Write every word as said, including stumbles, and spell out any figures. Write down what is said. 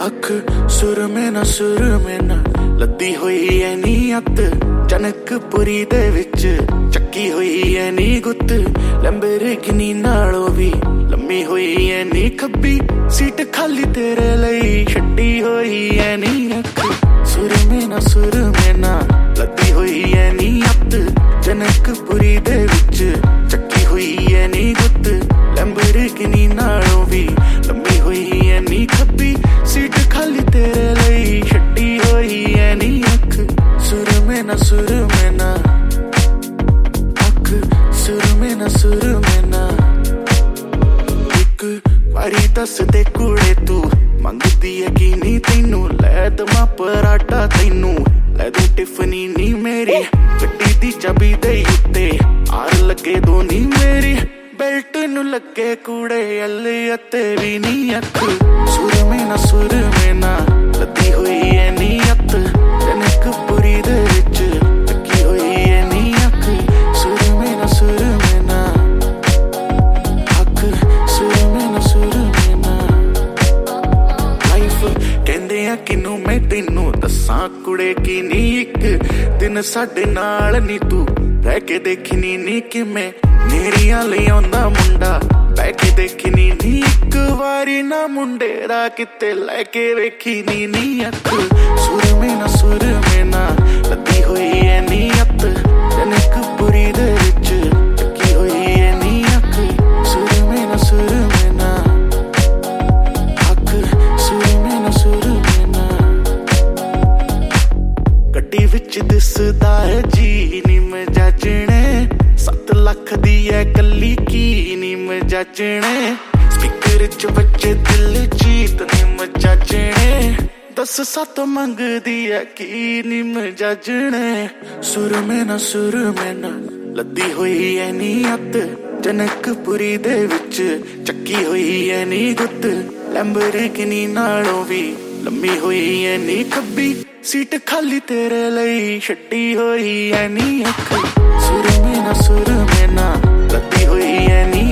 अख सुर में ना सुर में ना लद्दी हुई है नी अत जनकपुरी दे विच चक्की हुई है नी गुत लैम्बोर्गिनी नालों भी लम्मी हुई है नी खब्बी सीट खाली तेरे लई छड्डी हुई है नी अख सुर में ना सुर में ना लद्दी हुई है नी अत जनकपुरी दे विच चक्की हुई है नी गुत लैम्बोर्गिनी नालों भी लम्मी हुई है नी खब्बी सीट खाली तेरे लई छड्डी हुई है नी अख सुर में ना सुर में ना अख सुर में ना सुर में ना एक वारी दस दे कुड़े तू मंगदी है कि नी तैनू लै दमा पराठा तैनू लै दूं टिफनी नी मेरी गड्डी दी चाबी दे उत्ते आर लगे दो नी मेरी बेल्ट नू लगे कूड़े अल्ले अते भी नी अख सुर में ना सुर में ना लद्दी हुई है नी अत जनकपुरी दे विच चक्की हुई है नी अख सुर में ना सुर में ना अख सुर में ना सुर में ना लाइफ कहंदे आ किनू मैं तैनू दसां कुड़े की नी इक दिन साडे नाल नी तू रह के देखनी नी किवें मेरिया ले आंदा मुंडा बह के देखनी नी एक वारी ना मुंडे दा किते लैके वेखी नी नी अख सुर में ना सुर में ना लद्दी हुई है नी अत जनकपुरी दे विच चक्की हुई है नी अख सुर में ना सुर में ना अख सुर में ना सुर में ना गड्डी विच दिसदा है जी नी मजाजणे सत्त लख दी है कली की नी मजाजणे स्पीकर च बच्चे दिल जीत नी मजाजणे दस सत्त मंगदी है की नी मजाजणे सुर में ना सुर में ना लद्दी हुई है नी अत जनकपुरी दे विच चक्की हुई है नी गुत लैम्बोर्गिनी नालों भी लम्मी हुई है नी खब्बी सीट खाली तेरे लई छड्डी हुई है नी अख सुर में ना सुर में ना लद्दी हुई है नी